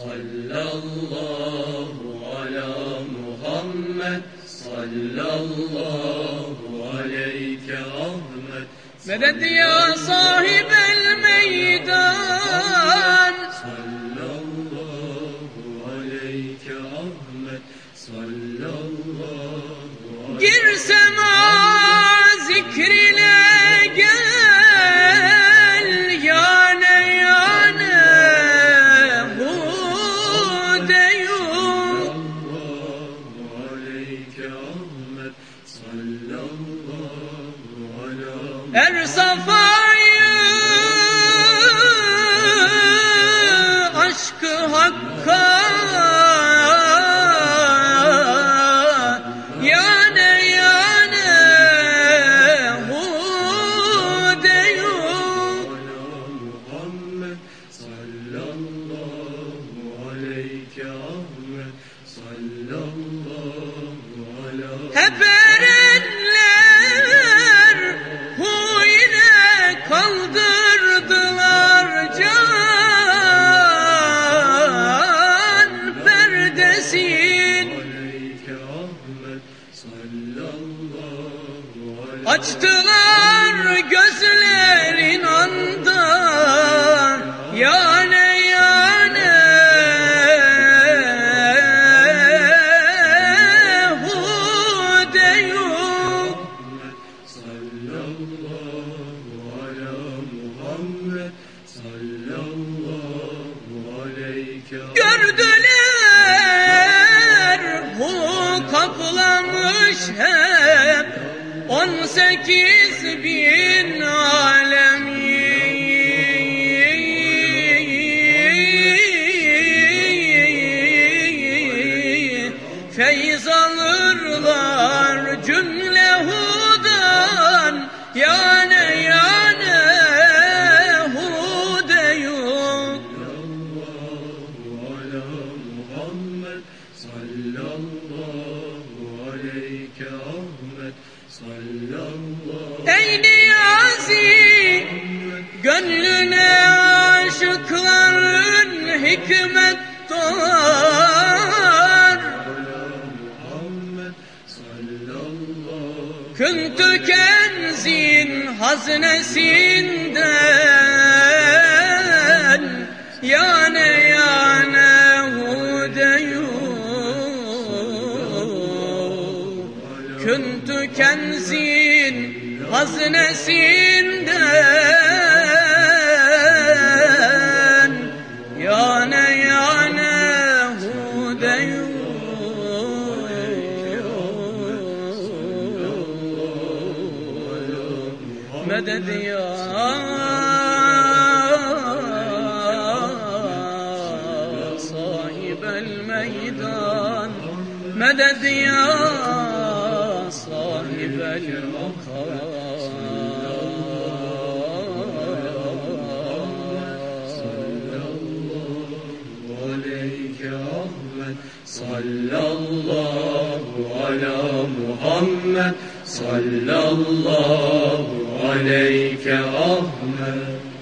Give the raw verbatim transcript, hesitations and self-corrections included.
sallallahu ala Muhammed, sallallahu aleyke Ahmet. Medet ya sahibel meydan, sallallahu aleyke Ahmet, sallallahu aleyke. girsem a zikrine gel, yane yane hudeyum. Sallallahu aleyke Ahmet, sallallahu aleyke. Er safayı aşkı hakka, yane yane hudeyum. Muhammed, sallallahu aleyke Ahmet, sallallahu aleyke. Hep erenler hu ile kaldırdılar can perdesin. Aleyke Ahmet, sallallahu aleyke. Açtılar gözlerin anda, yane yane hudeyum. Sallallahu ala Muhammed, sallallahu aleyke. Gördüler hu kaplamış hep on sekiz bin alemi. Feyz alırlar cümle hudan, yane yane hudeyum. Ala Muhammed, sallallahu aleyke Ahmet, sallallahu. Ey Niyazi, gönlüne aşıkların hikmet doğar. Muhammed, sallallahu. Küntü kenzin haznesinden, yane yane hudeyum. Küntü kenzin haznesinden, yane yane hudeyum. Medet ya sahibel meydan, medet ya sahibel makam. Aleyke Ahmet, sallallahu ala Muhammed, sallallahu aleyke Ahmet.